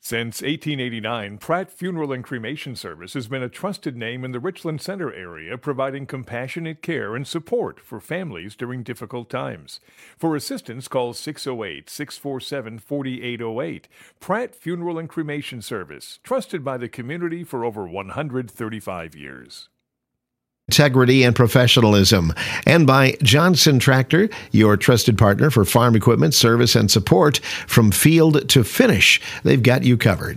Since 1889, Pratt Funeral and Cremation Service has been a trusted name in the Richland Center area, providing compassionate care and support for families during difficult times. For assistance, call 608-647-4808. Pratt Funeral and Cremation Service, trusted by the community for over 135 years. Integrity and professionalism, and by Johnson Tractor, your trusted partner for farm equipment, service, and support from field to finish. They've got you covered.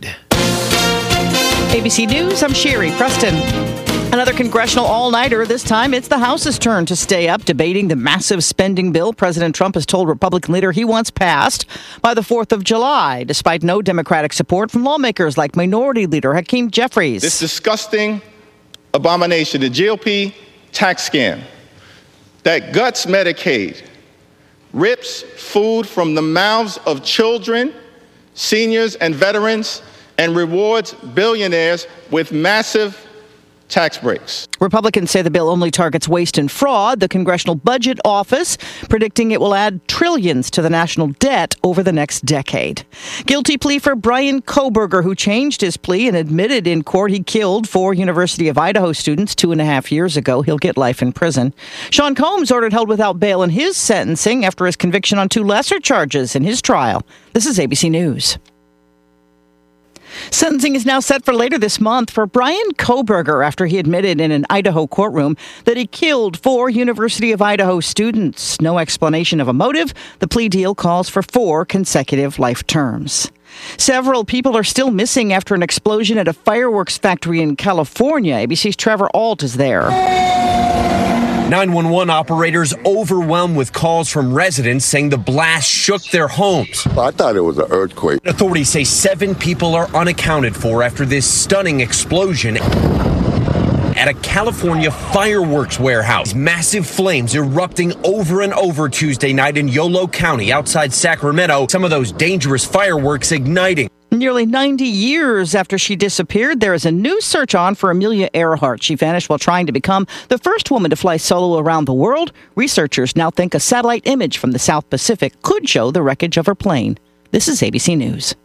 ABC News, I'm Sherry Preston. Another congressional all-nighter. This time, it's the House's turn to stay up, debating the massive spending bill President Trump has told Republican leader he wants passed by the 4th of July, despite no Democratic support from lawmakers like Minority Leader Hakeem Jeffries. This disgusting abomination, the GOP tax scam that guts Medicaid, rips food from the mouths of children, seniors, and veterans, and rewards billionaires with massive tax breaks. Republicans say the bill only targets waste and fraud. The Congressional Budget Office predicting it will add trillions to the national debt over the next decade. Guilty plea for Bryan Kohberger, who changed his plea and admitted in court he killed 4 University of Idaho students 2.5 years ago. He'll get life in prison. Sean Combs ordered held without bail in his sentencing after his conviction on 2 lesser charges in his trial. This is ABC News. Sentencing is now set for later this month for Bryan Kohberger after he admitted in an Idaho courtroom that he killed 4 University of Idaho students. No explanation of a motive. The plea deal calls for 4 consecutive life terms. Several people are still missing after an explosion at a fireworks factory in California. ABC's Trevor Ault is there. 911 operators overwhelmed with calls from residents saying the blast shook their homes. I thought it was an earthquake. Authorities say 7 people are unaccounted for after this stunning explosion at a California fireworks warehouse. Massive flames erupting over and over Tuesday night in Yolo County outside Sacramento. Some of those dangerous fireworks igniting. Nearly 90 years after she disappeared, there is a new search on for Amelia Earhart. She vanished while trying to become the first woman to fly solo around the world. Researchers now think a satellite image from the South Pacific could show the wreckage of her plane. This is ABC News.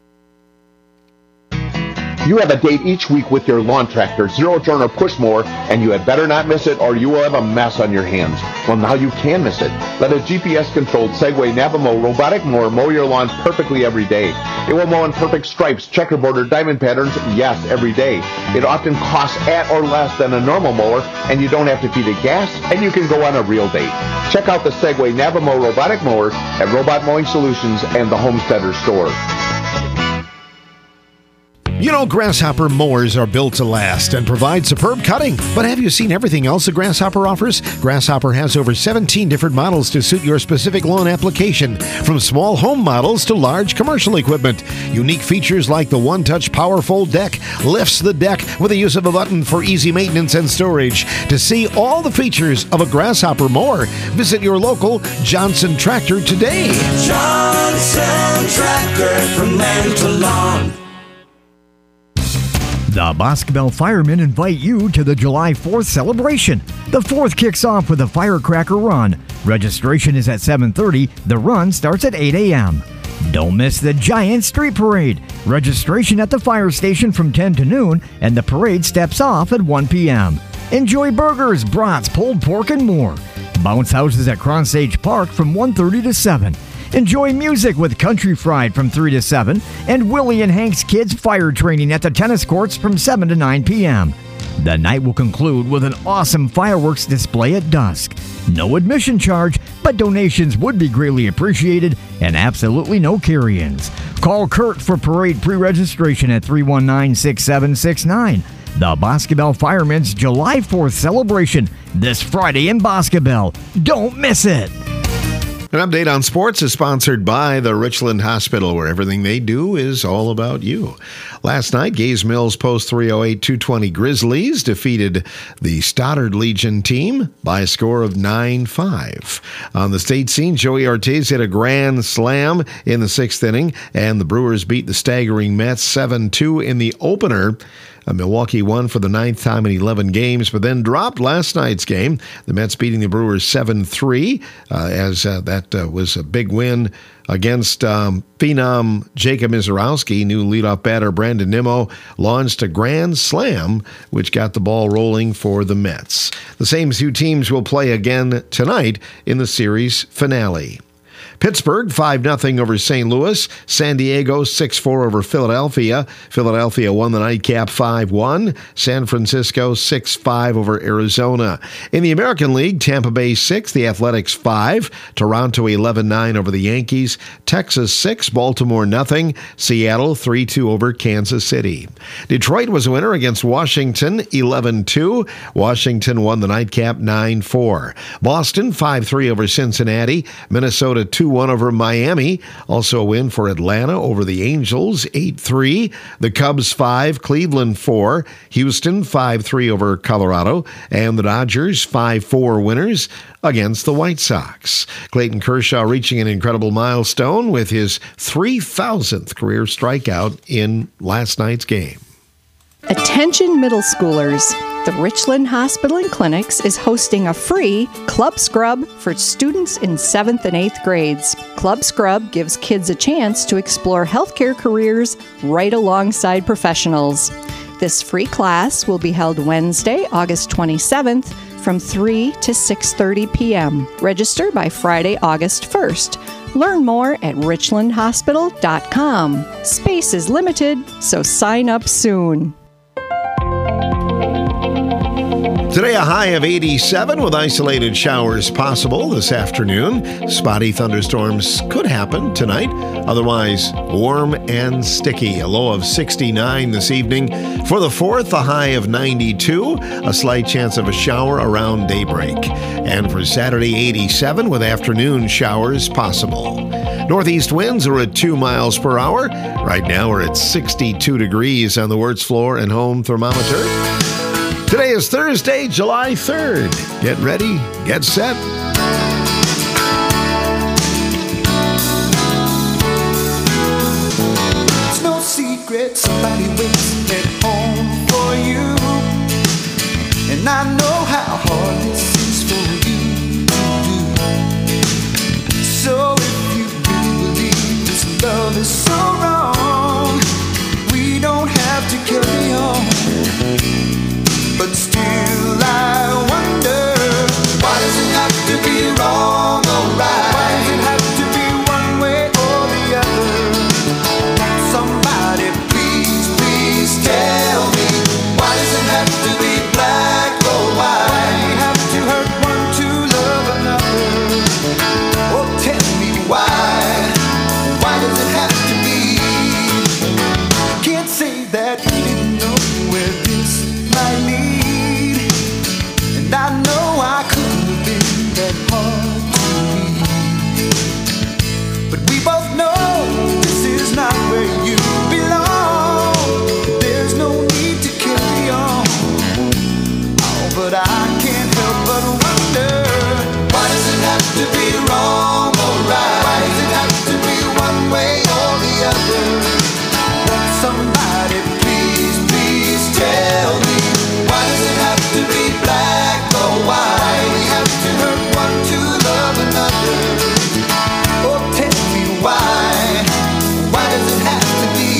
You have a date each week with your lawn tractor, zero turn or push mower, and you had better not miss it or you will have a mess on your hands. Well, now you can miss it. Let a GPS-controlled Segway Navamo robotic mower mow your lawn perfectly every day. It will mow in perfect stripes, checkerboard, or diamond patterns, yes, every day. It often costs at or less than a normal mower, and you don't have to feed it gas, and you can go on a real date. Check out the Segway Navamo robotic mower at Robot Mowing Solutions and the Homesteader store. You know, Grasshopper mowers are built to last and provide superb cutting. But have you seen everything else that Grasshopper offers? Grasshopper has over 17 different models to suit your specific lawn application, from small home models to large commercial equipment. Unique features like the one-touch power fold deck lifts the deck with the use of a button for easy maintenance and storage. To see all the features of a Grasshopper mower, visit your local Johnson Tractor today. Johnson Tractor, from land to lawn. The Boscobel Firemen invite you to the July 4th celebration. The 4th kicks off with a firecracker run. Registration is at 7:30. The run starts at 8 a.m. Don't miss the Giant Street Parade. Registration at the fire station from 10 to noon, and the parade steps off at 1 p.m. Enjoy burgers, brats, pulled pork, and more. Bounce houses at Cronsage Park from 1:30 to 7. Enjoy music with Country Fried from 3 to 7, and Willie and Hank's Kids fire training at the tennis courts from 7 to 9 p.m. The night will conclude with an awesome fireworks display at dusk. No admission charge, but donations would be greatly appreciated, and absolutely no carry-ins. Call Kurt for parade pre-registration at 319-6769. The Boscobel Firemen's July 4th celebration this Friday in Boscobel. Don't miss it! An update on sports is sponsored by the Richland Hospital, where everything they do is all about you. Last night, Gaze Mills Post 308-220 Grizzlies defeated the Stoddard Legion team by a score of 9-5. On the state scene, Joey Ortiz hit a grand slam in the 6th inning, and the Brewers beat the staggering Mets 7-2 in the opener Milwaukee won for the 9th time in 11 games, but then dropped last night's game. The Mets beating the Brewers 7-3, as that was a big win against phenom Jacob Misiorowski. New leadoff batter Brandon Nimmo launched a grand slam, which got the ball rolling for the Mets. The same two teams will play again tonight in the series finale. Pittsburgh 5-0 over St. Louis. San Diego 6-4 over Philadelphia. Philadelphia won the nightcap 5-1. San Francisco 6-5 over Arizona. In the American League, Tampa Bay 6, the Athletics 5. Toronto 11-9 over the Yankees. Texas 6, Baltimore 0. Seattle 3-2 over Kansas City. Detroit was a winner against Washington 11-2. Washington won the nightcap 9-4. Boston 5-3 over Cincinnati. Minnesota 2-1 over Miami. Also a win for Atlanta over the Angels, 8-3. The Cubs 5, Cleveland 4. Houston 5-3 over Colorado. And the Dodgers 5-4 winners against the White Sox. Clayton Kershaw reaching an incredible milestone with his 3,000th career strikeout in last night's game. Attention middle schoolers. The Richland Hospital and Clinics is hosting a free Club Scrub for students in 7th and 8th grades. Club Scrub gives kids a chance to explore healthcare careers right alongside professionals. This free class will be held Wednesday, August 27th from 3 to 6:30 p.m. Register by Friday, August 1st. Learn more at richlandhospital.com. Space is limited, so sign up soon. Today, a high of 87 with isolated showers possible this afternoon. Spotty thunderstorms could happen tonight. Otherwise, warm and sticky. A low of 69 this evening. For the 4th, a high of 92. A slight chance of a shower around daybreak. And for Saturday, 87 with afternoon showers possible. Northeast winds are at 2 miles per hour. Right now, we're at 62 degrees on the Wirtz floor and home thermometer. Today is Thursday, July 3rd. Get ready, get set. It's no secret somebody waits at home for you. And I know how hard this is for you to do. So if you really believe this love is so wrong, we don't have to carry on. But still I wonder, why does it have to be wrong or right? Why does it have to be one way or the other? Won't somebody please, please tell me, why does it have to be black or white? Why do you have to hurt one to love another? Oh, tell me why does it have to be? Can't say that we didn't know where this might lead. And I know I couldn't have been that hard to read. But we both know this is not where you belong. There's no need to carry on. Oh, but I can't help but wonder, why does it have to be wrong or right? Why does it have to be one way or the other? Won't somebody please, please tell me, why does it have to be black or white? We have to hurt one to love another. Oh, tell me why does it have to be?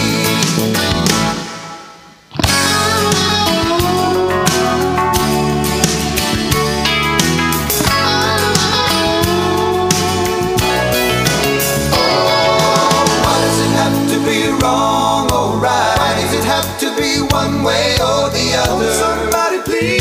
Oh, why does it have to be wrong or right? Why does it have to be one way or the other? Won't somebody please,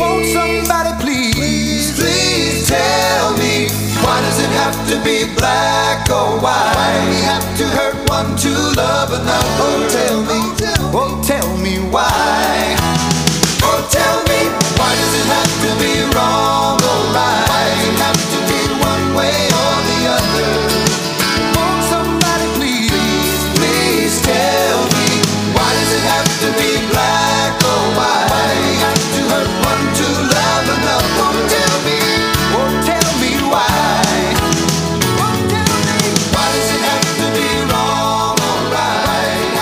please tell me, why does it have to be black or white? Why do we have to hurt one to love another? Oh, tell me why. Oh, tell me, why does it have to be wrong or right? Why does it have to be one way or the other? Won't somebody please, please tell me, why does it have to be black or white? Why do we have to hurt one to love another? Oh, tell me why. Oh, tell me, why does it have to be wrong or right?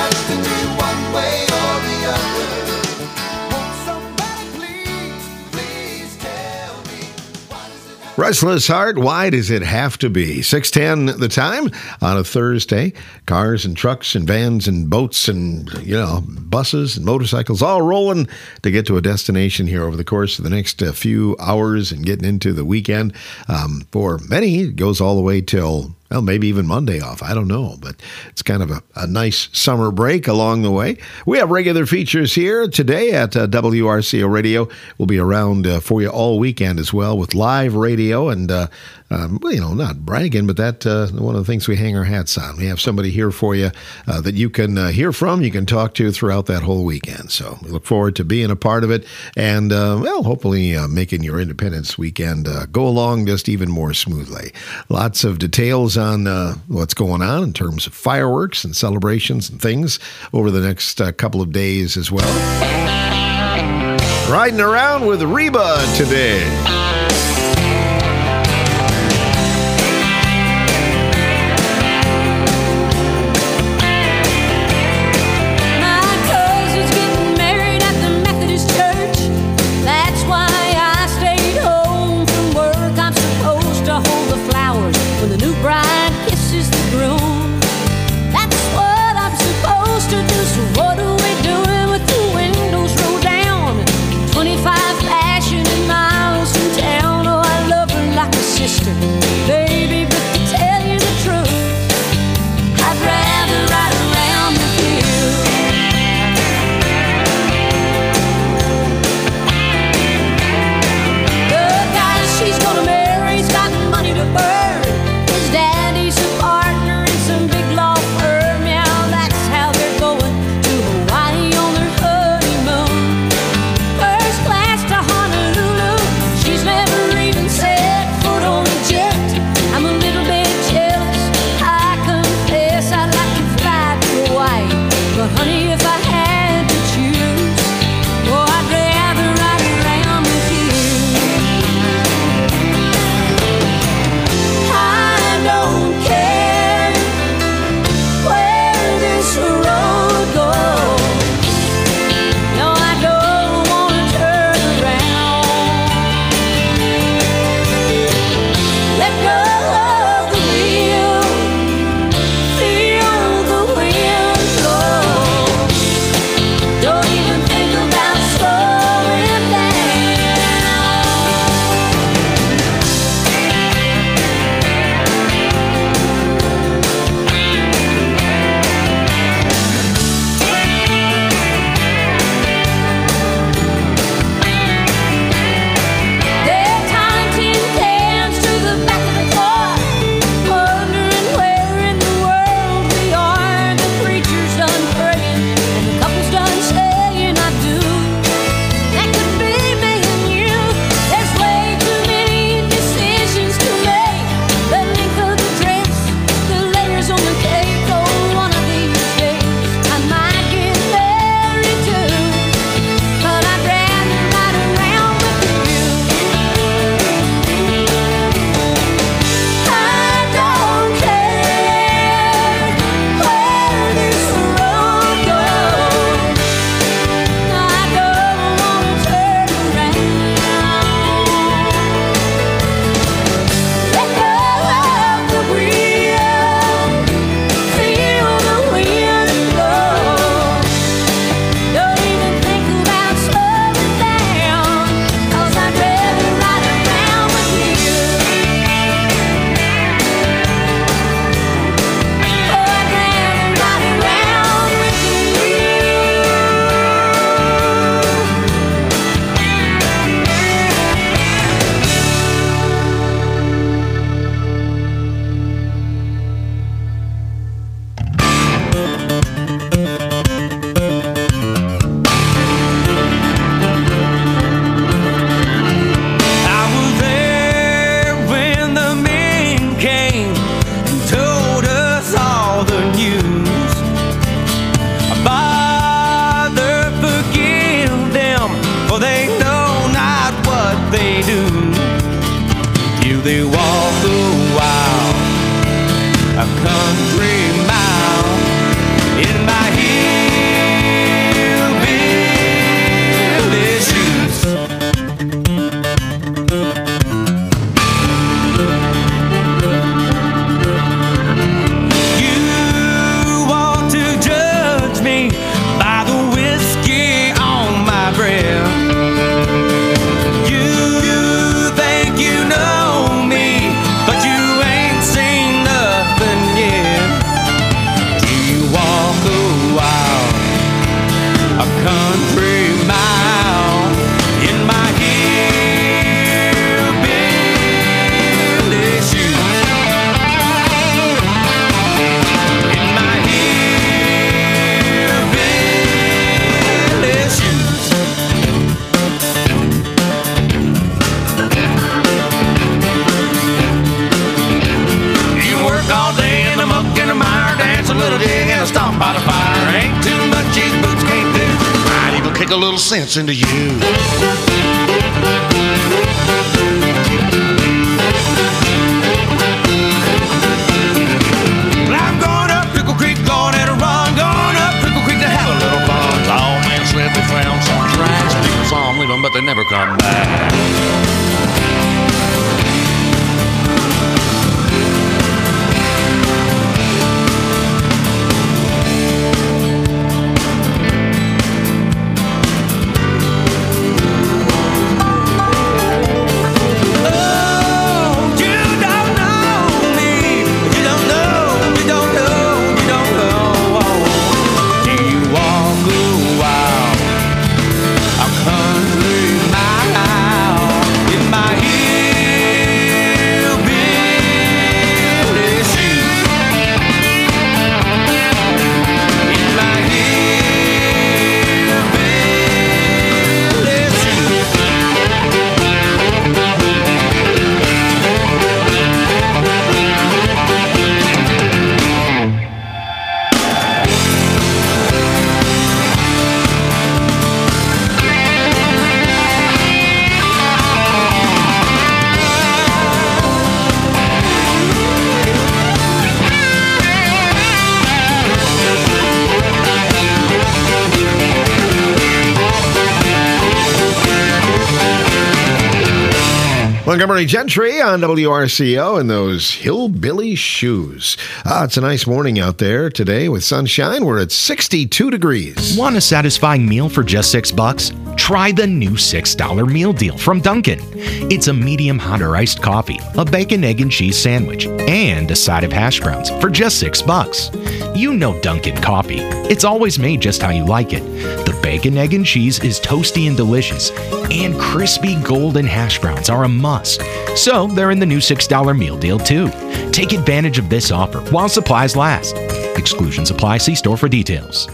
Restless Heart, why does it have to be? 6:10 the time on a Thursday. Cars and trucks and vans and boats and, buses and motorcycles all rolling to get to a destination here over the course of the next few hours and getting into the weekend. For many, it goes all the way till, maybe even Monday off. I don't know, but it's kind of a nice summer break along the way. We have regular features here today at WRCO Radio. We'll be around for you all weekend as well with live radio and, not bragging, but that one of the things we hang our hats on. We have somebody here for you that you can hear from, you can talk to throughout that whole weekend. So we look forward to being a part of it and, hopefully making your Independence weekend go along just even more smoothly. Lots of details on what's going on in terms of fireworks and celebrations and things over the next couple of days as well. Riding around with Reba today. a little sense into you. Well, I'm going up Pickle Creek, going at a run, going up Pickle Creek to have a little fun. All men slip and found some tracks, people saw them leave them, but they never come back. Montgomery Gentry on WRCO in those hillbilly shoes. It's a nice morning out there today with sunshine. We're at 62 degrees. Want a satisfying meal for just $6? Try the new $6 meal deal from Dunkin'. It's a medium hot or iced coffee, a bacon, egg, and cheese sandwich, and a side of hash browns for just $6. You know Dunkin' coffee. It's always made just how you like it. The bacon, egg, and cheese is toasty and delicious, and crispy golden hash browns are a must. So they're in the new $6 meal deal too. Take advantage of this offer while supplies last. Exclusions apply. See store for details.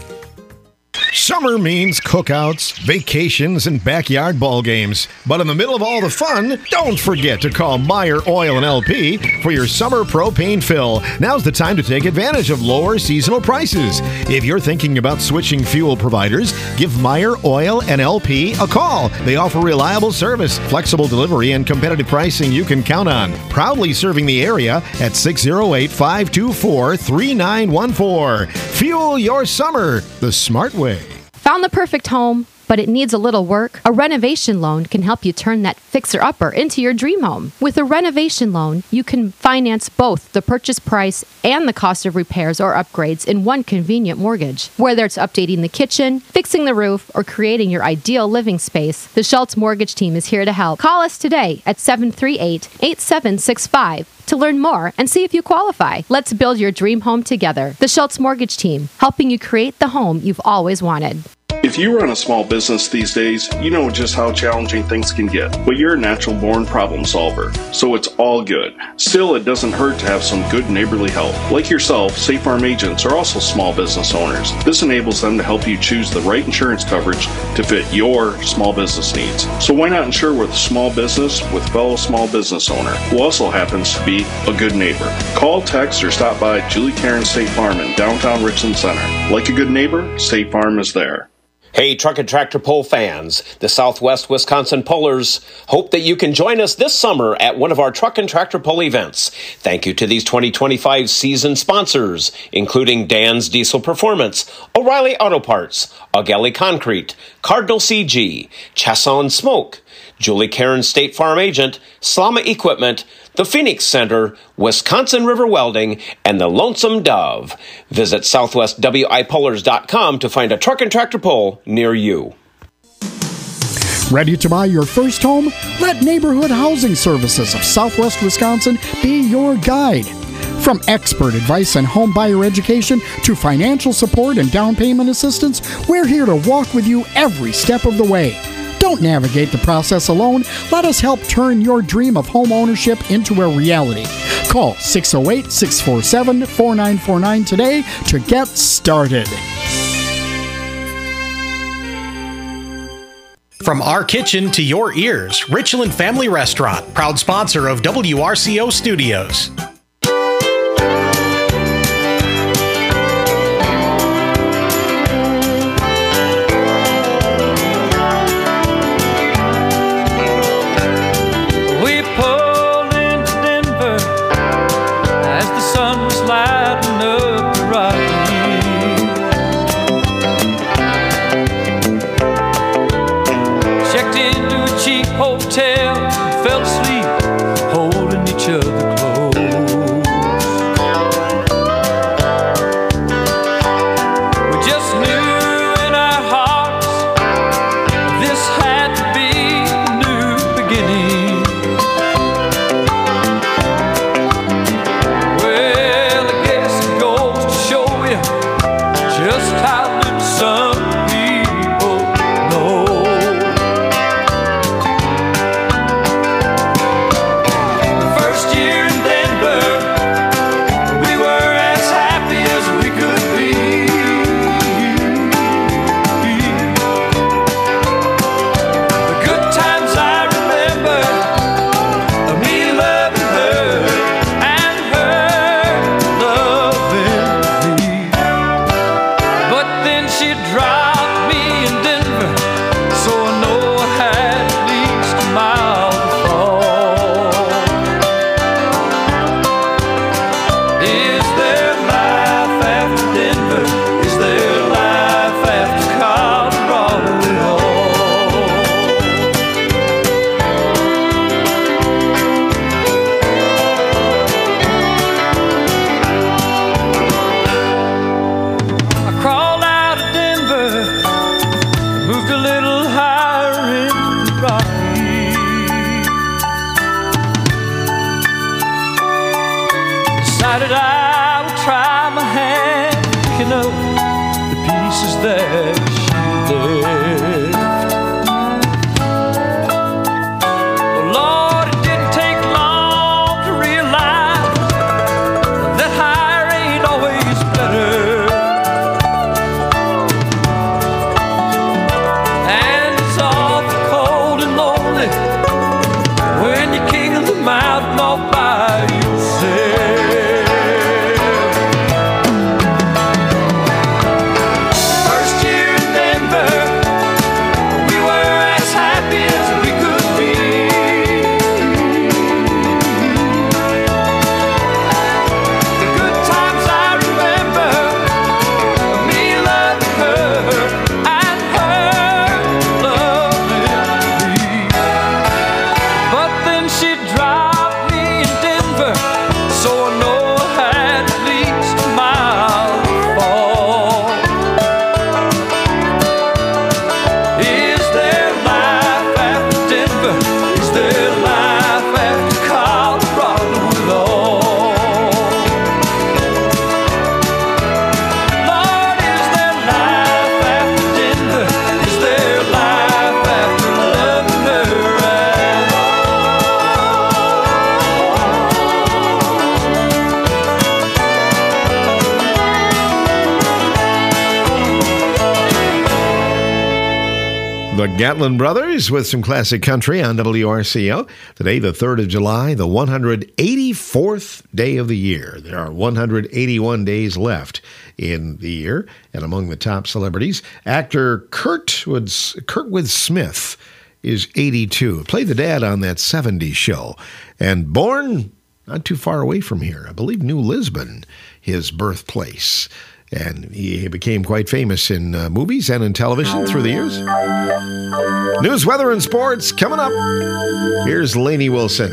Summer means cookouts, vacations, and backyard ball games. But in the middle of all the fun, don't forget to call Meyer Oil and LP for your summer propane fill. Now's the time to take advantage of lower seasonal prices. If you're thinking about switching fuel providers, give Meyer Oil and LP a call. They offer reliable service, flexible delivery, and competitive pricing you can count on. Proudly serving the area at 608-524-3914. Fuel your summer the smart way. Found the perfect home, but it needs a little work? A renovation loan can help you turn that fixer-upper into your dream home. With a renovation loan, you can finance both the purchase price and the cost of repairs or upgrades in one convenient mortgage. Whether it's updating the kitchen, fixing the roof, or creating your ideal living space, the Schultz Mortgage Team is here to help. Call us today at 738-8765 to learn more and see if you qualify. Let's build your dream home together. The Schultz Mortgage Team, helping you create the home you've always wanted. If you run a small business these days, you know just how challenging things can get. But you're a natural-born problem solver, so it's all good. Still, it doesn't hurt to have some good neighborly help. Like yourself, State Farm agents are also small business owners. This enables them to help you choose the right insurance coverage to fit your small business needs. So why not insure with a small business with fellow small business owner, who also happens to be a good neighbor? Call, text, or stop by Julie Karen State Farm in downtown Richland Center. Like a good neighbor, State Farm is there. Hey, Truck and Tractor Pull fans, the Southwest Wisconsin Pullers hope that you can join us this summer at one of our Truck and Tractor Pull events. Thank you to these 2025 season sponsors, including Dan's Diesel Performance, O'Reilly Auto Parts, Augelli Concrete, Cardinal CG, Chasson Smoke, Julie Karen State Farm Agent, Slama Equipment, the Phoenix Center, Wisconsin River Welding, and the Lonesome Dove. Visit southwestwipullers.com to find a truck and tractor pull near you. Ready to buy your first home? Let Neighborhood Housing Services of Southwest Wisconsin be your guide. From expert advice and home buyer education to financial support and down payment assistance, we're here to walk with you every step of the way. Don't navigate the process alone. Let us help turn your dream of home ownership into a reality. Call 608-647-4949 today to get started. From our kitchen to your ears, Richland Family Restaurant, proud sponsor of WRCO Studios. The Gatlin Brothers with some classic country on WRCO. Today, the 3rd of July, the 184th day of the year. There are 181 days left in the year. And among the top celebrities, actor Kurtwood Smith is 82. Played the dad on that 70s show. And born not too far away from here, I believe New Lisbon, his birthplace. And he became quite famous in movies and in television through the years. News, weather, and sports coming up. Here's Lainey Wilson.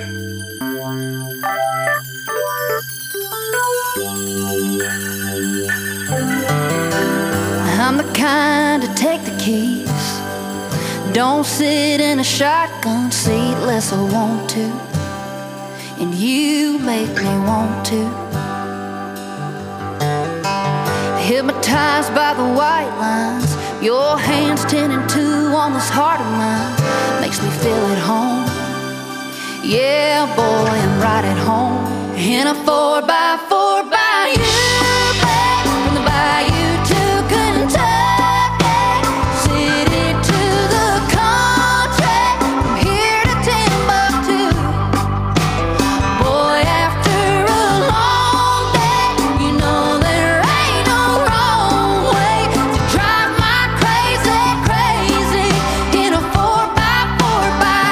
I'm the kind to take the keys. Don't sit in a shotgun seat unless I want to. And you make me want to. Hypnotized by the white lines, your hands 10 and 2 on this heart of mine makes me feel at home. Yeah, boy, I'm right at home in a 4x4 by you, babe, from the bayou to Kentucky, city to the country, from here to Timbuktu. Boy, after a long day, you know there ain't no wrong way to drive my crazy, crazy in a 4x4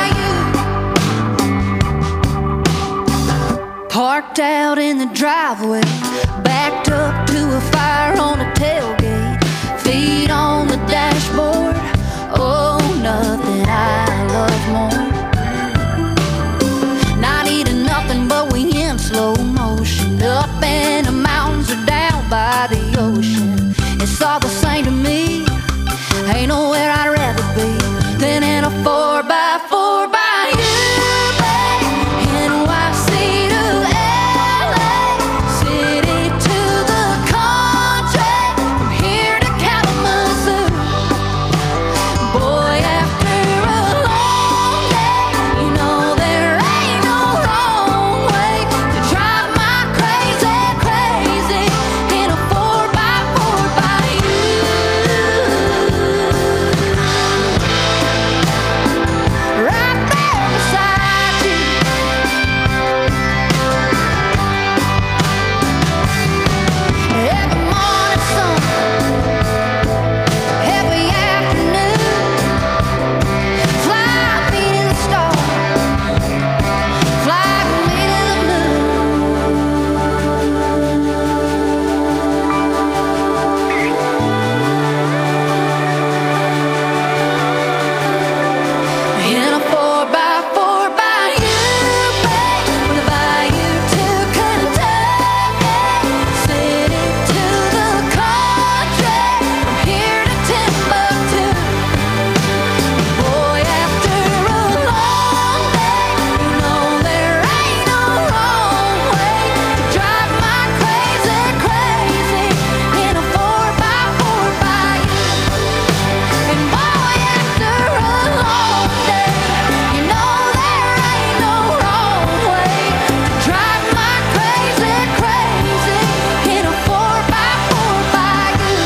by you. Parked out in the driveway, backed up to a fire on the tailgate, feet on the dashboard. Oh, nothing I love more. Not eating nothing, but we in slow motion, up in the mountains or down by the ocean. It's all the same to me. Ain't nowhere I'd rather be than in a 4x4 by you, babe. NYC to LA, city to the country, from here to Kalamazoo. Boy, after a long day, you know there ain't no wrong way to drive my crazy, crazy in a 4x4 by you. Right there beside you. Every morning sun, every afternoon, fly me to the stars, fly me to the moon. In a 4x4 by you, babe, from the bayou to Kentucky, city to the country, from here to Timbuktu. Boy, after a long day, you know there ain't no wrong way to drive my crazy, crazy in a 4x4 by you. And boy, after a long day, you know there ain't no wrong way to drive my crazy, crazy in a 4x4 by you.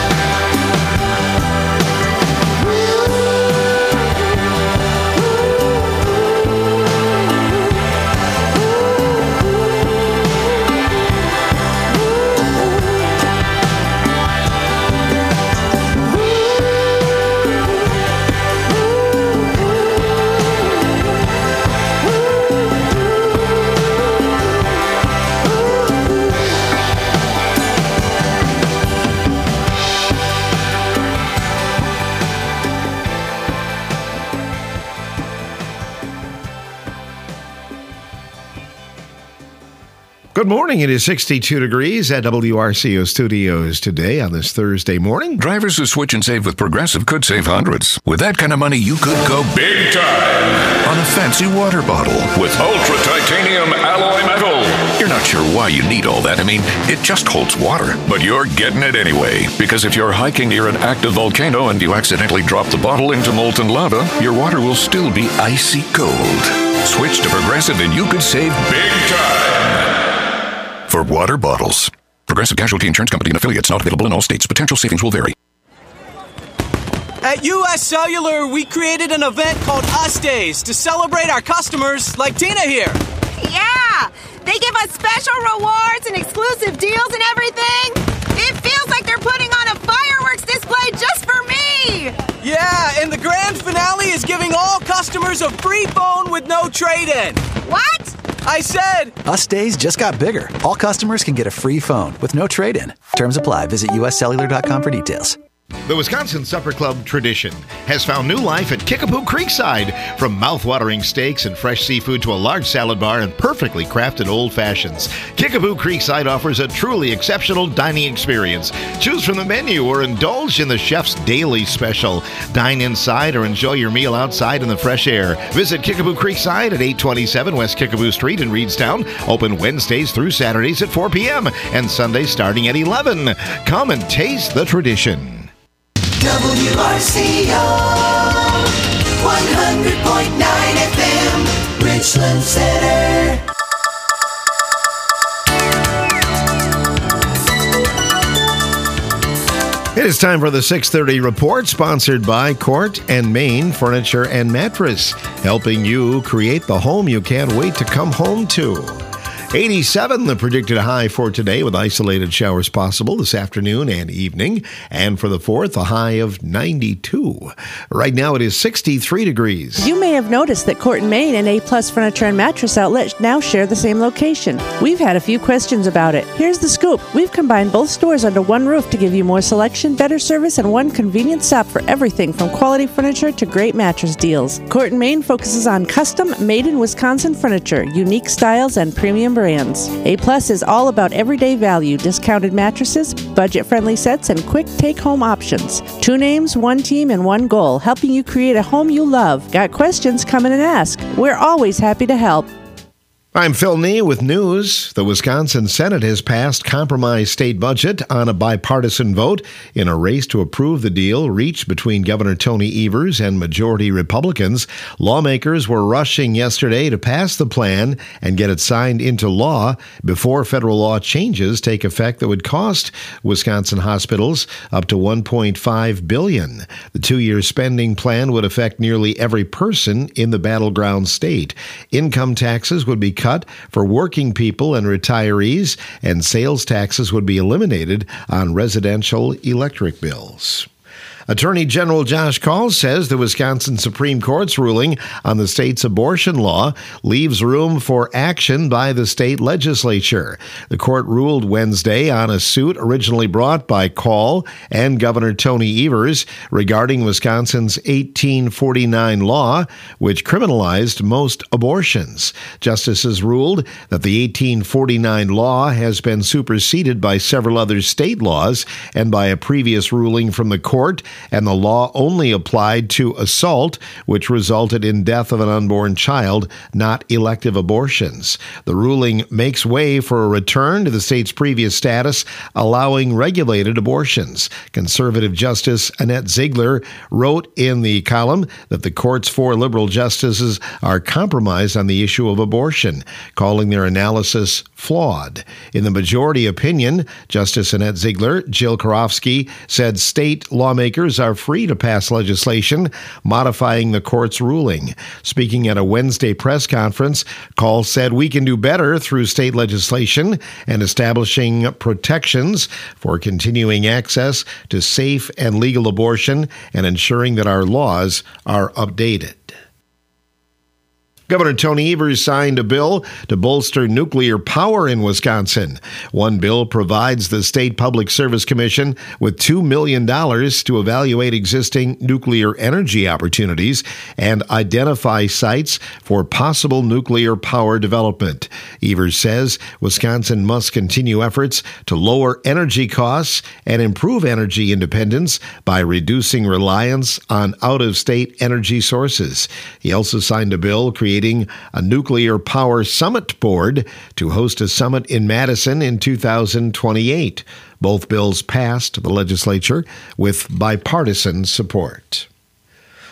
Good morning. It is 62 degrees at WRCO Studios today on this Thursday morning. Drivers who switch and save with Progressive could save hundreds. With that kind of money, you could go big time on a fancy water bottle with ultra titanium alloy metal. You're not sure why you need all that. I mean, it just holds water, but you're getting it anyway. Because if you're hiking near an active volcano and you accidentally drop the bottle into molten lava, your water will still be icy cold. Switch to Progressive and you could save big time. For water bottles. Progressive Casualty Insurance Company and affiliates, not available in all states. Potential savings will vary. At US Cellular, we created an event called Us Days to celebrate our customers like Tina here. Yeah! They give us special rewards and exclusive deals and everything. It feels like they're putting on a fireworks display just for me! Yeah, and the grand finale is giving all customers a free phone with no trade-in. What? I said... Us Days just got bigger. All customers can get a free phone with no trade-in. Terms apply. Visit uscellular.com for details. The Wisconsin Supper Club tradition has found new life at Kickapoo Creekside. From mouth-watering steaks and fresh seafood to a large salad bar and perfectly crafted old fashions, Kickapoo Creekside offers a truly exceptional dining experience. Choose from the menu or indulge in the chef's daily special. Dine inside or enjoy your meal outside in the fresh air. Visit Kickapoo Creekside at 827 West Kickapoo Street in Reedstown. Open Wednesdays through Saturdays at 4 p.m. and Sundays starting at 11. Come and taste the tradition. WRCO 100.9 FM, Richland Center. It is time for the 6:30 report, sponsored by Court and Main Furniture and Mattress, helping you create the home you can't wait to come home to. 87, the predicted high for today, with isolated showers possible this afternoon and evening. And for the 4th, a high of 92. Right now it is 63 degrees. You may have noticed that Court and Main and A-Plus Furniture and Mattress Outlet now share the same location. We've had a few questions about it. Here's the scoop. We've combined both stores under one roof to give you more selection, better service, and one convenient stop for everything from quality furniture to great mattress deals. Court and Main focuses on custom, made-in-Wisconsin furniture, unique styles, and premium brands. A-Plus is all about everyday value, discounted mattresses, budget-friendly sets, and quick take-home options. 2 names, 1 team, and 1 goal, helping you create a home you love. Got questions? Come in and ask. We're always happy to help. I'm Phil Nee with news. The Wisconsin Senate has passed compromise state budget on a bipartisan vote in a race to approve the deal reached between Governor Tony Evers and majority Republicans. Lawmakers were rushing yesterday to pass the plan and get it signed into law before federal law changes take effect that would cost Wisconsin hospitals up to $1.5 billion. The 2-year spending plan would affect nearly every person in the battleground state. Income taxes would be cut for working people and retirees, and sales taxes would be eliminated on residential electric bills. Attorney General Josh Kaul says the Wisconsin Supreme Court's ruling on the state's abortion law leaves room for action by the state legislature. The court ruled Wednesday on a suit originally brought by Kaul and Governor Tony Evers regarding Wisconsin's 1849 law, which criminalized most abortions. Justices ruled that the 1849 law has been superseded by several other state laws and by a previous ruling from the court, and the law only applied to assault, which resulted in death of an unborn child, not elective abortions. The ruling makes way for a return to the state's previous status, allowing regulated abortions. Conservative Justice Annette Ziegler wrote in the column that the court's 4 liberal justices are compromised on the issue of abortion, calling their analysis flawed. In the majority opinion, Justice Annette Ziegler, Jill Karofsky, said state lawmakers are free to pass legislation modifying the court's ruling. Speaking at a Wednesday press conference, Kaul said we can do better through state legislation and establishing protections for continuing access to safe and legal abortion and ensuring that our laws are updated. Governor Tony Evers signed a bill to bolster nuclear power in Wisconsin. One bill provides the State Public Service Commission with $2 million to evaluate existing nuclear energy opportunities and identify sites for possible nuclear power development. Evers says Wisconsin must continue efforts to lower energy costs and improve energy independence by reducing reliance on out-of-state energy sources. He also signed a bill creating a nuclear power summit board to host a summit in Madison in 2028. Both bills passed the legislature with bipartisan support.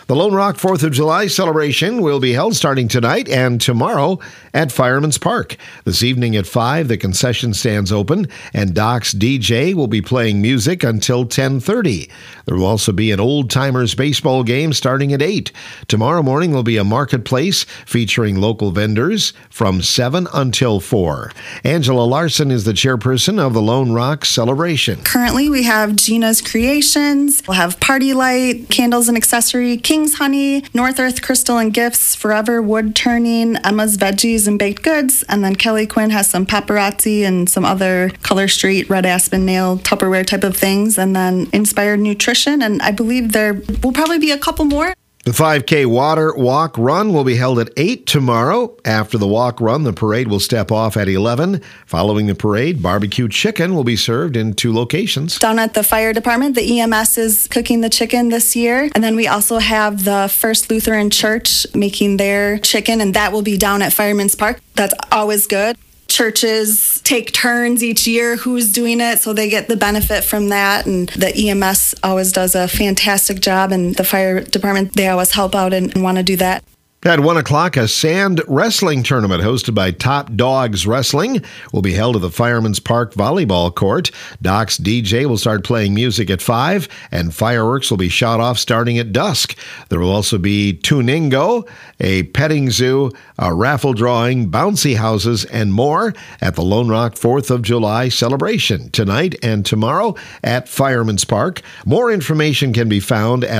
The Lone Rock 4th of July celebration will be held starting tonight and tomorrow at Fireman's Park. This evening at 5, the concession stands open, and Doc's DJ will be playing music until 10:30. There will also be an old-timers baseball game starting at 8. Tomorrow morning will be a marketplace featuring local vendors from 7 until 4. Angela Larson is the chairperson of the Lone Rock celebration. Currently, we have Gina's Creations. We'll have Party Light, Candles and Accessory, King's Honey, North Earth Crystal and Gifts, Forever Wood Turning, Emma's Veggies and Baked Goods, and then Kelly Quinn has some paparazzi and some other Color Street, Red Aspen Nail, Tupperware type of things, and then Inspired Nutrition, and I believe there will probably be a couple more. The 5K Water Walk Run will be held at 8 tomorrow. After the walk run, the parade will step off at 11. Following the parade, barbecue chicken will be served in 2 locations. Down at the fire department, the EMS is cooking the chicken this year. And then we also have the First Lutheran Church making their chicken, and that will be down at Fireman's Park. That's always good. Churches take turns each year who's doing it, so they get the benefit from that. And the EMS always does a fantastic job, and the fire department, they always help out and want to do that. At 1 o'clock, a sand wrestling tournament hosted by Top Dogs Wrestling will be held at the Fireman's Park volleyball court. Doc's DJ will start playing music at 5, and fireworks will be shot off starting at dusk. There will also be tuningo, a petting zoo, a raffle drawing, bouncy houses, and more at the Lone Rock 4th of July celebration tonight and tomorrow at Fireman's Park. More information can be found at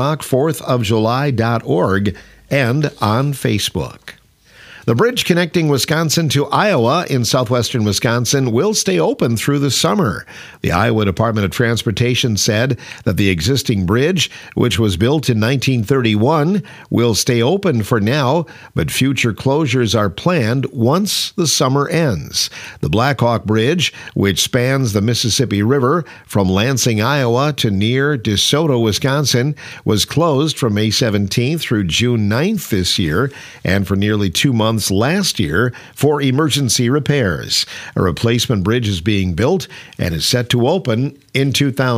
LoneRock4thofJuly.org and on Facebook. The bridge connecting Wisconsin to Iowa in southwestern Wisconsin will stay open through the summer. The Iowa Department of Transportation said that the existing bridge, which was built in 1931, will stay open for now, but future closures are planned once the summer ends. The Blackhawk Bridge, which spans the Mississippi River from Lansing, Iowa to near DeSoto, Wisconsin, was closed from May 17th through June 9th this year, and for nearly 2 months last year for emergency repairs. A replacement bridge is being built and is set to open in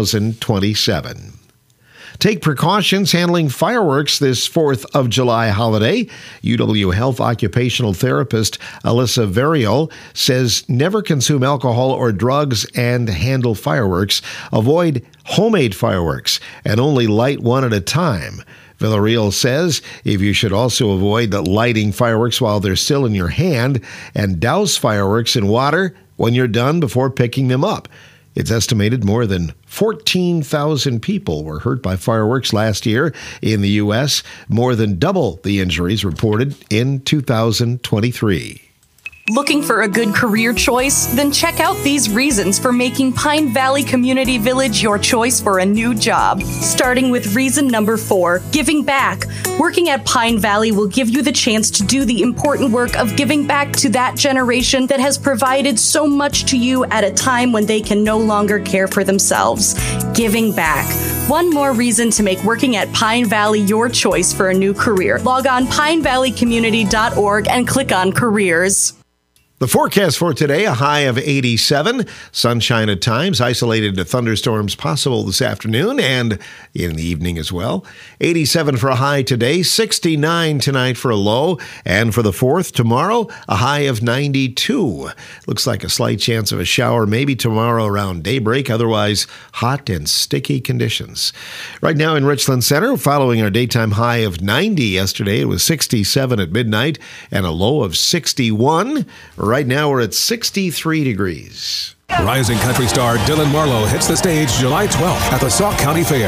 2027. Take precautions handling fireworks this 4th of July holiday. UW Health occupational therapist Alyssa Variol says never consume alcohol or drugs and handle fireworks. Avoid homemade fireworks and only light one at a time. Villarreal says if you should also avoid lighting fireworks while they're still in your hand and douse fireworks in water when you're done before picking them up. It's estimated more than 14,000 people were hurt by fireworks last year in the U.S., more than double the injuries reported in 2023. Looking for a good career choice? Then check out these reasons for making Pine Valley Community Village your choice for a new job. Starting with reason number 4, giving back. Working at Pine Valley will give you the chance to do the important work of giving back to that generation that has provided so much to you at a time when they can no longer care for themselves. Giving back. One more reason to make working at Pine Valley your choice for a new career. Log on pinevalleycommunity.org and click on careers. The forecast for today, a high of 87, sunshine at times, isolated thunderstorms possible this afternoon and in the evening as well. 87 for a high today, 69 tonight for a low, and for the 4th tomorrow, a high of 92. Looks like a slight chance of a shower maybe tomorrow around daybreak, otherwise hot and sticky conditions. Right now in Richland Center, following our daytime high of 90 yesterday, it was 67 at midnight and a low of 61. Right now, we're at 63 degrees. Rising country star Dylan Marlowe hits the stage July 12th at the Sauk County Fair.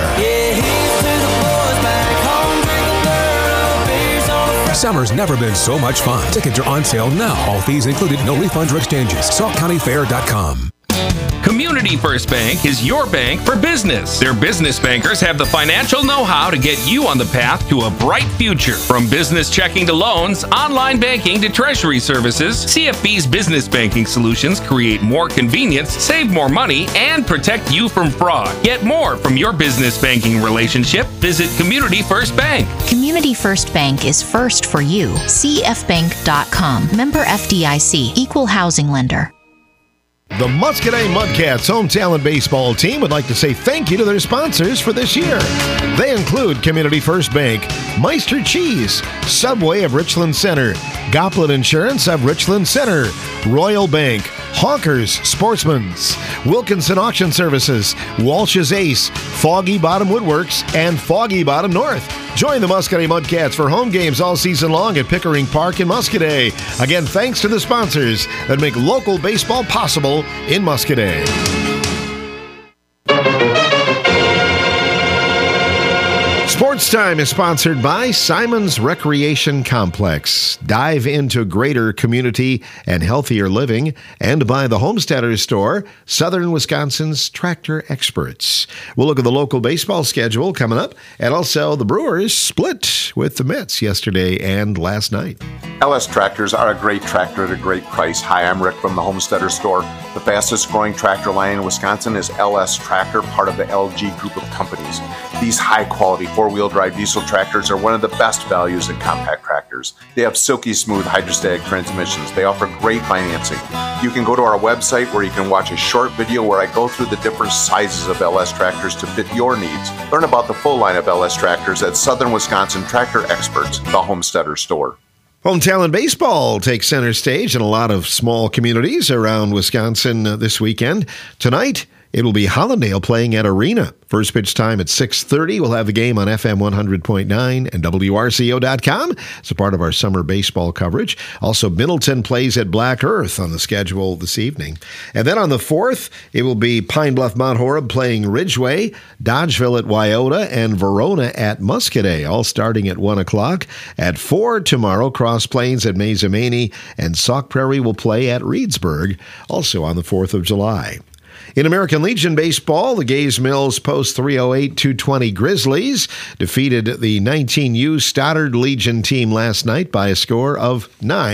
Summer's never been so much fun. Tickets are on sale now. All fees included, no refunds or exchanges. SaukCountyFair.com. Community First Bank is your bank for business. Their business bankers have the financial know-how to get you on the path to a bright future. From business checking to loans, online banking to treasury services, CFB's business banking solutions create more convenience, save more money, and protect you from fraud. Get more from your business banking relationship. Visit Community First Bank. Community First Bank is first for you. CFBank.com. Member FDIC. Equal housing lender. The Muscadet Mudcats home talent baseball team would like to say thank you to their sponsors for this year. They include Community First Bank, Meister Cheese, Subway of Richland Center, Goplin Insurance of Richland Center, Royal Bank, Hawkers Sportsman's, Wilkinson Auction Services, Walsh's Ace, Foggy Bottom Woodworks, and Foggy Bottom North. Join the Muscadet Mudcats for home games all season long at Pickering Park in Muscadet. Again, thanks to the sponsors that make local baseball possible in Muscadet. Sports Time is sponsored by Simon's Recreation Complex. Dive into greater community and healthier living, and by the Homesteaders Store, Southern Wisconsin's tractor experts. We'll look at the local baseball schedule coming up, and also the Brewers split with the Mets yesterday and last night. LS Tractors are a great tractor at a great price. Hi, I'm Rick from the Homesteaders Store. The fastest growing tractor line in Wisconsin is LS Tractor, part of the LG group of companies. These high-quality four-wheel drive diesel tractors are one of the best values in compact tractors. They have silky smooth hydrostatic transmissions. They offer great financing. You can go to our website where you can watch a short video where I go through the different sizes of LS tractors to fit your needs. Learn about the full line of LS tractors at Southern Wisconsin Tractor Experts, the Homesteaders Store. Home talent baseball takes center stage in a lot of small communities around Wisconsin this weekend. Tonight, it will be Hollandale playing at Arena. First pitch time at 6:30. We'll have the game on FM 100.9 and WRCO.com. It's a part of our summer baseball coverage. Also, Middleton plays at Black Earth on the schedule this evening. And then on the 4th, it will be Pine Bluff Mount Horeb playing Ridgeway, Dodgeville at Wyoda, and Verona at Muscadet, all starting at 1 o'clock. At 4 tomorrow, Cross Plains at Mazomanie, and Sauk Prairie will play at Reedsburg, also on the 4th of July. In American Legion baseball, the Gaze Mills Post 308-220 Grizzlies defeated the 19U Stoddard Legion team last night by a score of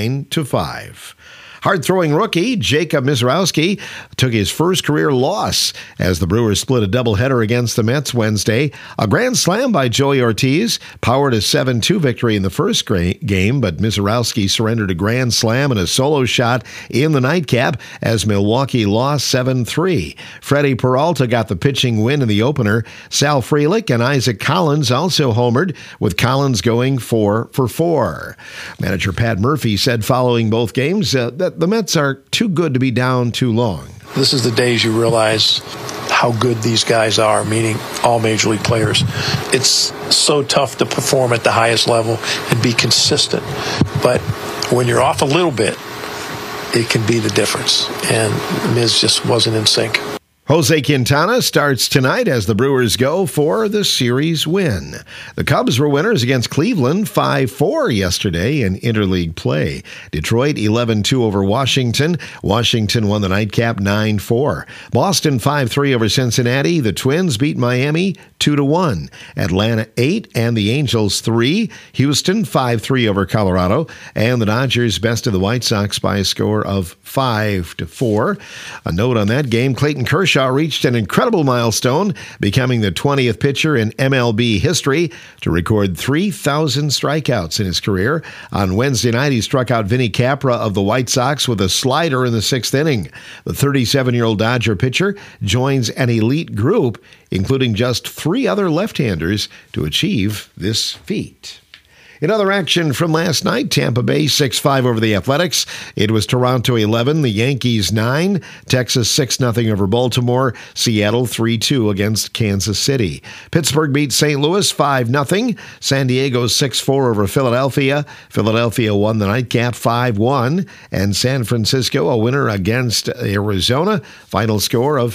9-5. Hard-throwing rookie Jacob Mizrowski took his first career loss as the Brewers split a doubleheader against the Mets Wednesday. A grand slam by Joey Ortiz powered a 7-2 victory in the first game, but Mizrowski surrendered a grand slam and a solo shot in the nightcap as Milwaukee lost 7-3. Freddie Peralta got the pitching win in the opener. Sal Frelick and Isaac Collins also homered, with Collins going 4 for 4. Manager Pat Murphy said following both games that the Mets are too good to be down too long. This is the days you realize how good these guys are, meaning all major league players. It's so tough to perform at the highest level and be consistent. But when you're off a little bit, it can be the difference. And Miz just wasn't in sync. Jose Quintana starts tonight as the Brewers go for the series win. The Cubs were winners against Cleveland 5-4 yesterday in interleague play. Detroit 11-2 over Washington. Washington won the nightcap 9-4. Boston 5-3 over Cincinnati. The Twins beat Miami 2-1. Atlanta 8 and the Angels 3. Houston 5-3 over Colorado. And the Dodgers bested the White Sox by a score of 5-4. A note on that game, Clayton Kershaw reached an incredible milestone, becoming the 20th pitcher in MLB history to record 3,000 strikeouts in his career. On Wednesday night, he struck out Vinny Capra of the White Sox with a slider in the 6th inning. The 37-year-old Dodger pitcher joins an elite group, including just 3 other left-handers, to achieve this feat. In other action from last night, Tampa Bay 6-5 over the Athletics. It was Toronto 11, the Yankees 9, Texas 6-0 over Baltimore, Seattle 3-2 against Kansas City. Pittsburgh beat St. Louis 5-0, San Diego 6-4 over Philadelphia. Philadelphia won the nightcap 5-1, and San Francisco a winner against Arizona, final score of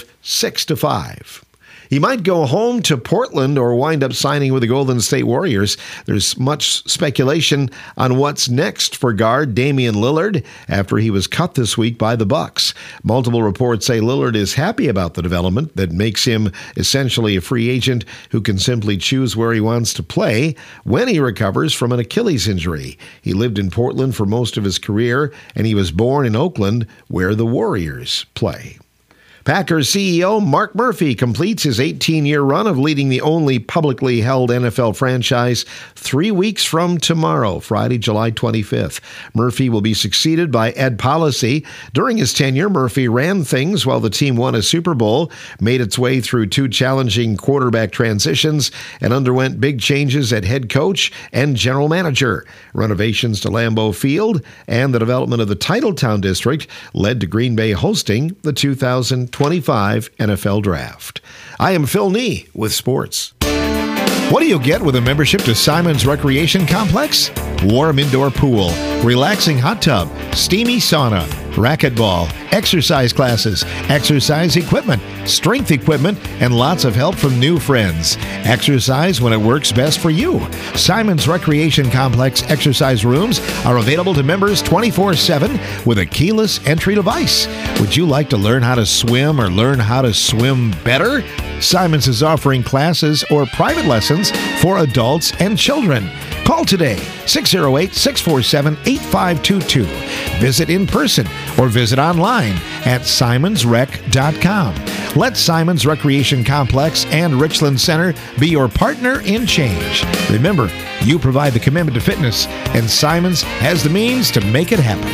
6-5. He might go home to Portland or wind up signing with the Golden State Warriors. There's much speculation on what's next for guard Damian Lillard after he was cut this week by the Bucks. Multiple reports say Lillard is happy about the development that makes him essentially a free agent who can simply choose where he wants to play when he recovers from an Achilles injury. He lived in Portland for most of his career, and he was born in Oakland, where the Warriors play. Packers CEO Mark Murphy completes his 18-year run of leading the only publicly held NFL franchise 3 weeks from tomorrow, Friday, July 25th. Murphy will be succeeded by Ed Policy. During his tenure, Murphy ran things while the team won a Super Bowl, made its way through 2 challenging quarterback transitions, and underwent big changes at head coach and general manager. Renovations to Lambeau Field and the development of the Titletown District led to Green Bay hosting the 2025 NFL Draft. I am Phil Nee with sports. What do you get with a membership to Simon's Recreation Complex? Warm indoor pool, relaxing hot tub, steamy sauna, racquetball, exercise classes, exercise equipment, strength equipment, and lots of help from new friends. Exercise when it works best for you. Simon's Recreation Complex exercise rooms are available to members 24/7 with a keyless entry device. Would you like to learn how to swim or learn how to swim better? Simon's is offering classes or private lessons for adults and children. Call today, 608-647-8522. Visit in person or visit online at simonsrec.com. Let Simon's Recreation Complex and Richland Center be your partner in change. Remember, you provide the commitment to fitness, and Simon's has the means to make it happen.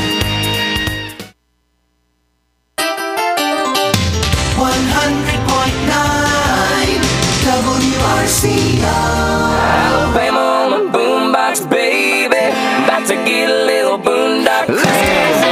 100.9 WRCO. Alabama on the boombox, baby. About to get a little boondock crazy.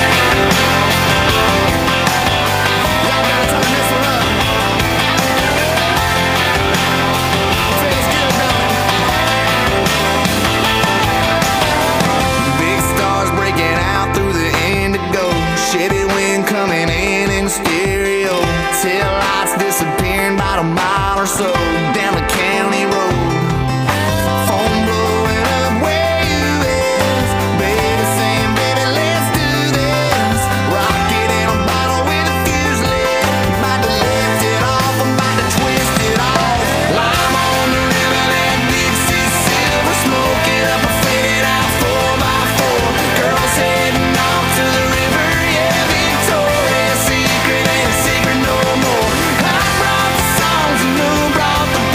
Big stars breaking out through the indigo. Shitty wind coming in stereo. Tail lights disappearing about a mile or so down the county road. Phone blowing up where you is. Baby saying, baby, let's do this. Rocket in a bottle with a fuse lit. About to lift it off, about to twist it off. Lime on the river, that Dixie silver. Smoking up a faded out 4x4. Girls heading off to the river, yeah, Victoria's Secret ain't a secret no more. I brought the songs and who brought the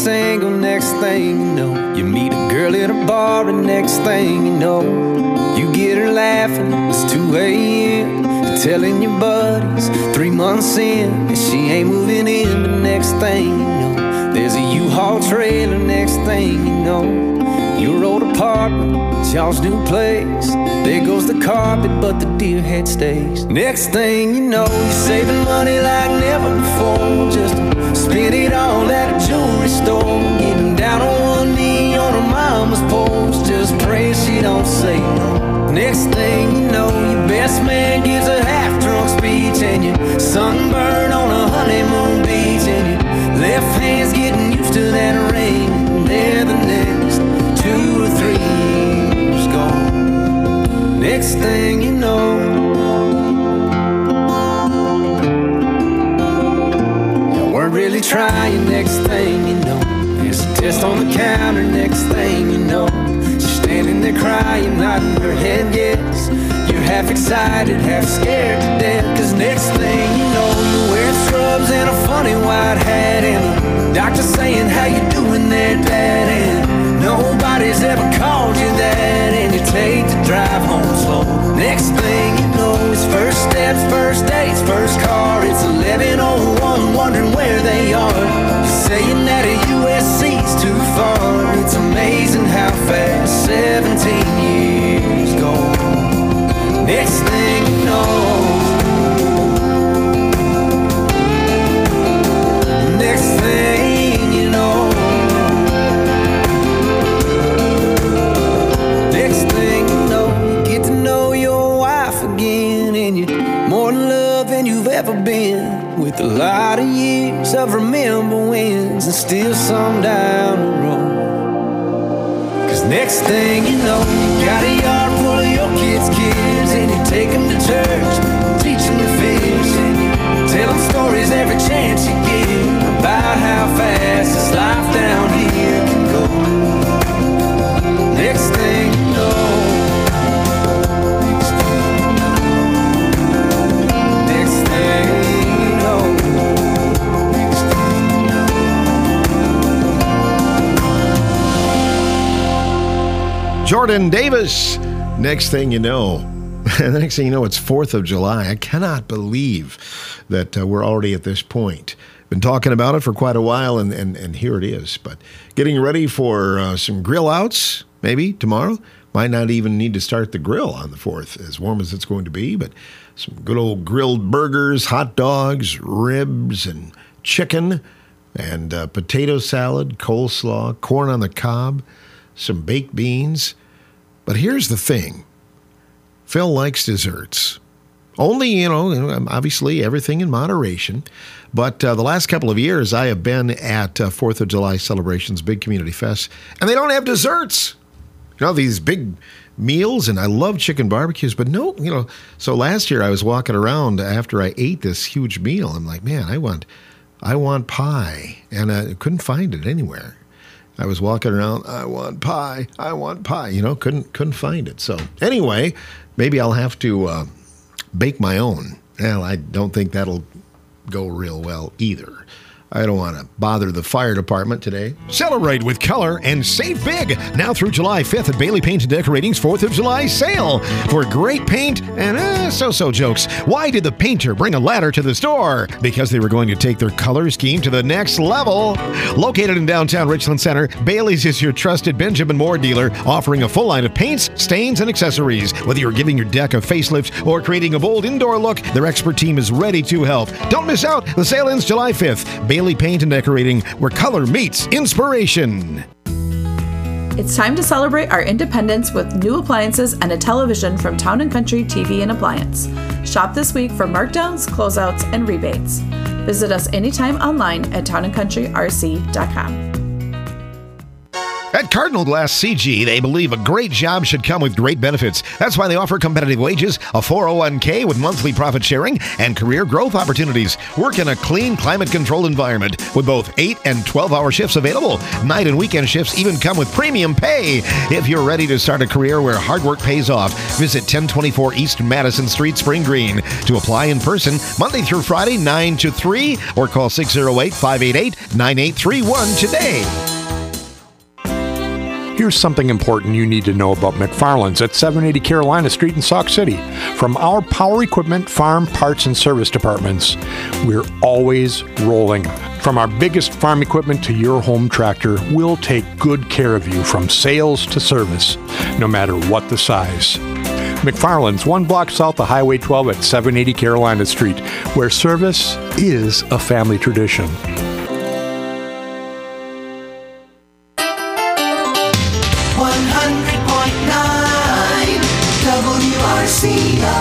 single, next thing you know, you meet a girl at a bar, and next thing you know, you get her laughing. It's 2 a.m. telling your buddies 3 months in, and she ain't moving in. But next thing you know, there's a U-Haul trailer. Next thing you know, your old apartment, it's y'all's new place. There goes the carpet, but the deer head stays. Next thing you know, you're saving money like never before, just to spend it all at a jewelry store. Getting down on one knee on her mama's porch, just praying she don't say no. Next thing you know, your best man gives a half-drunk speech, and you're sunburned on a honeymoon beach, and your left hand's getting used to that ring, and there the next 2 or 3 years gone. Next thing you know, you weren't really trying. Next thing you know, there's a test on the counter. Next thing you know, standing there crying, nodding her head yes. You're half excited, half scared to death. Cause next thing you know, you're wearing scrubs and a funny white hat, and the doctor saying, how you doing there, Dad? And nobody's ever called you that, and you take the drive home slow. Next thing you know, it's first steps, first dates, first car. It's 11:01, wondering where they are. You're saying that a USC's too far. It's amazing how fast 17 years go. Next thing you know, next thing you know, next thing you know, you get to know your wife again, and you're more in love than you've ever been, with a lot of years of remember wins and still some down the road. Next thing you know, you got a yard full of your kids' and you take them to church, teach them to fish, and you tell them stories every chance you get about how fast this life down here can go. Next thing you know, next thing you know, Jordan Davis. Next thing you know, the next thing you know, it's 4th of July. I cannot believe that we're already at this point. Been talking about it for quite a while, and here it is. But getting ready for some grill outs, maybe tomorrow. Might not even need to start the grill on the 4th, as warm as it's going to be. But some good old grilled burgers, hot dogs, ribs, and chicken, and potato salad, coleslaw, corn on the cob, some baked beans. But here's the thing. Phil likes desserts. Only, obviously everything in moderation. But the last couple of years, I have been at 4th of July celebrations, big community fests, and they don't have desserts. These big meals, and I love chicken barbecues, but no, so last year I was walking around after I ate this huge meal. I'm like, man, I want pie, and I couldn't find it anywhere. I was walking around, I want pie, couldn't find it. So anyway, maybe I'll have to bake my own. Well, I don't think that'll go real well either. I don't want to bother the fire department today. Celebrate with color and save big. Now through July 5th at Bailey Paint and Decorating's 4th of July sale. For great paint and so-so jokes. Why did the painter bring a ladder to the store? Because they were going to take their color scheme to the next level. Located in downtown Richland Center, Bailey's is your trusted Benjamin Moore dealer, offering a full line of paints, stains, and accessories. Whether you're giving your deck a facelift or creating a bold indoor look, their expert team is ready to help. Don't miss out. The sale ends July 5th. Bailey Paint and Decorating, where color meets inspiration. It's time to celebrate our independence with new appliances and a television from Town & Country TV and Appliance. Shop this week for markdowns, closeouts, and rebates. Visit us anytime online at townandcountryrc.com. At Cardinal Glass CG, they believe a great job should come with great benefits. That's why they offer competitive wages, a 401k with monthly profit sharing, and career growth opportunities. Work in a clean, climate-controlled environment with both 8 and 12-hour shifts available. Night and weekend shifts even come with premium pay. If you're ready to start a career where hard work pays off, visit 1024 East Madison Street, Spring Green. To apply in person, Monday through Friday, 9 to 3, or call 608-588-9831 today. Here's something important you need to know about McFarland's at 780 Carolina Street in Sauk City. From our power equipment, farm, parts, and service departments, we're always rolling. From our biggest farm equipment to your home tractor, we'll take good care of you from sales to service, no matter what the size. McFarland's, 1 block south of Highway 12 at 780 Carolina Street, where service is a family tradition. 100.9 WRCO.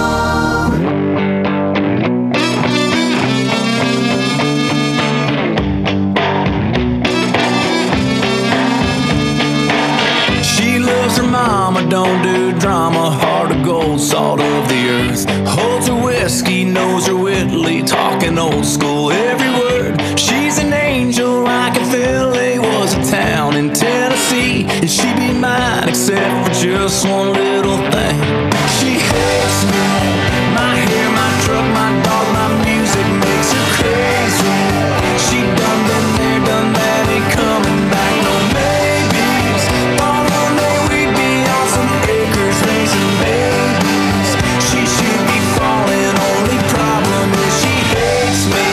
She loves her mama, don't do drama, heart of gold, salt of the earth. Holds her whiskey, knows her Whitley, talking old school every word. She's an angel like a Philly was a town in Tennessee, and she'd be mine except for just one little thing. She hates me, my hair, my truck, my dog, my music makes her crazy. She done been there, done that, ain't coming back, no maybes. Thought one day we'd be on some acres raising babies. She should be falling, only problem is she hates me.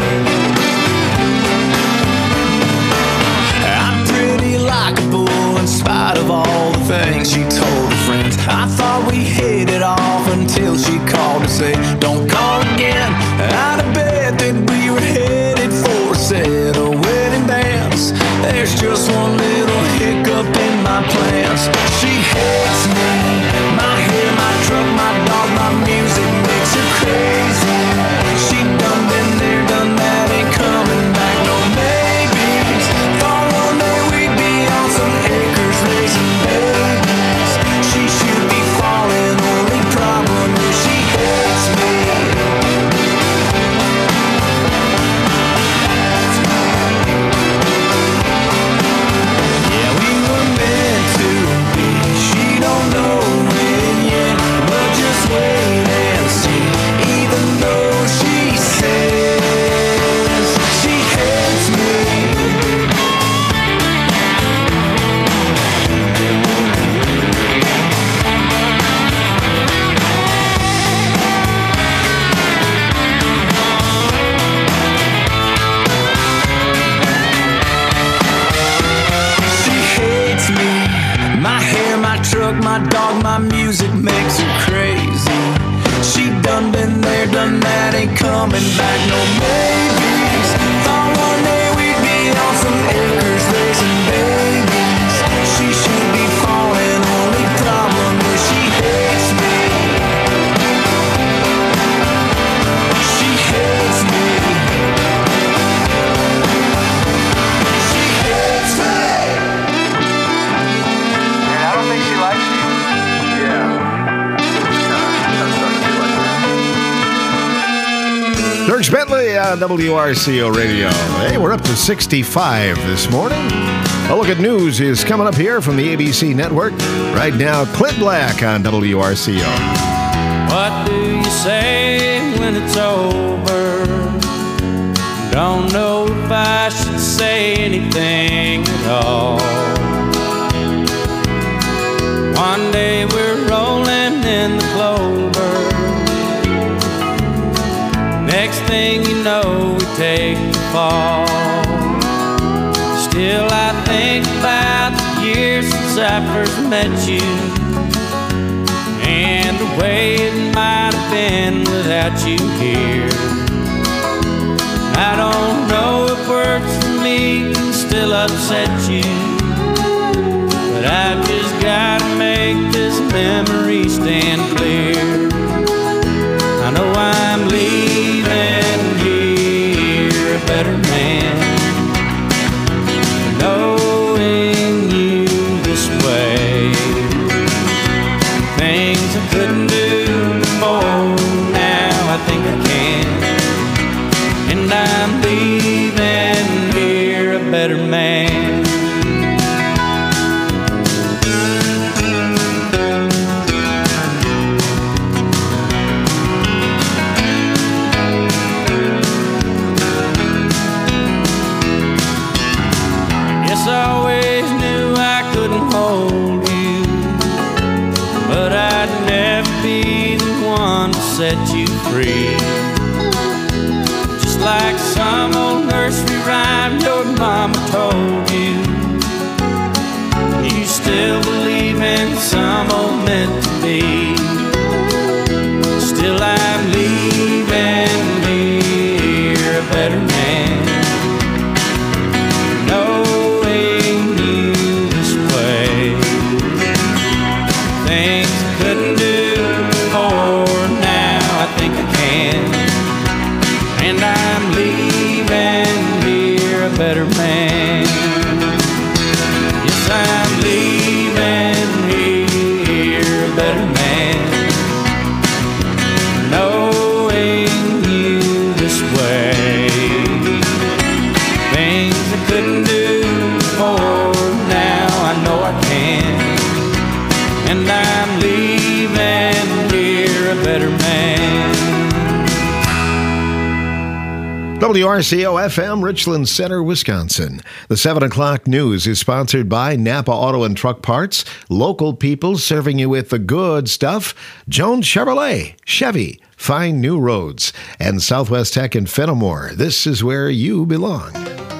I'm pretty likable in spite of all the things she told her friends. I thought we hit it off until she called to say, don't call again. Out of bed that we were headed for a set of wedding bands. There's just one little hiccup in my plans. She hates me, my hair, my truck, my dog, my music makes her crazy. She done been there, done that, ain't coming back, no maybes. Thought one day we'd be on some acres raising babies. She should be falling, only problem is she hates me. Yeah, we were meant to be. She don't know when yet, but just wait and see. Even though she says she hates me. She hates me. My hair, my truck, my dog, my music makes her crazy. She done been there, done that, ain't coming back, no maybes. Thought one day we'd be on some acres raising babies. She should be falling, only problem is she hates me. She hates me. She hates me. I don't think she likes you. Yeah. Dirk Bentley on WRCO Radio. Hey, we're up to 65 this morning. A look at news is coming up here from the ABC Network. Right now, Clint Black on WRCO. What do you say when it's over? Don't know if I should say anything at all. One day we're rolling in the clover. Next thing you know, we take the fall. Still I think about the years since I first met you, and the way it might have been without you here. I don't know if words for me can still upset you, but I've just gotta make this memory stand clear. I know I'm leaving here a better man, knowing you man. Yes, I always knew I couldn't hold you, but I'd never be the one to set you free. Just like some old nursery rhyme your mama told you, you still believe in some old meant to be. Still I'm leaving here a better man, knowing you this way. Things I couldn't do before, now I think I can. And I'm leaving here a better man. Yes, I'm leaving here a better man, knowing you this way. Things I couldn't do before, now I know I can. And I'm leaving here a better man. WRCO-FM, Richland Center, Wisconsin. The 7 o'clock news is sponsored by Napa Auto and Truck Parts, local people serving you with the good stuff. Jones Chevrolet, Chevy, find new roads. And Southwest Tech in Fenimore. This is where you belong.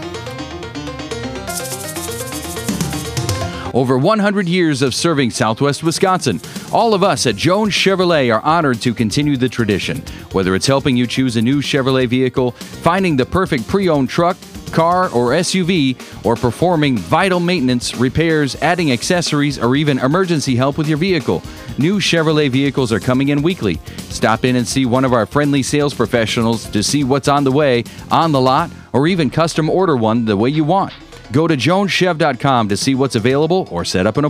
Over 100 years of serving Southwest Wisconsin. All of us at Jones Chevrolet are honored to continue the tradition. Whether it's helping you choose a new Chevrolet vehicle, finding the perfect pre-owned truck, car, or SUV, or performing vital maintenance, repairs, adding accessories, or even emergency help with your vehicle, new Chevrolet vehicles are coming in weekly. Stop in and see one of our friendly sales professionals to see what's on the way, on the lot, or even custom order one the way you want. Go to joneschev.com to see what's available or set up an appointment.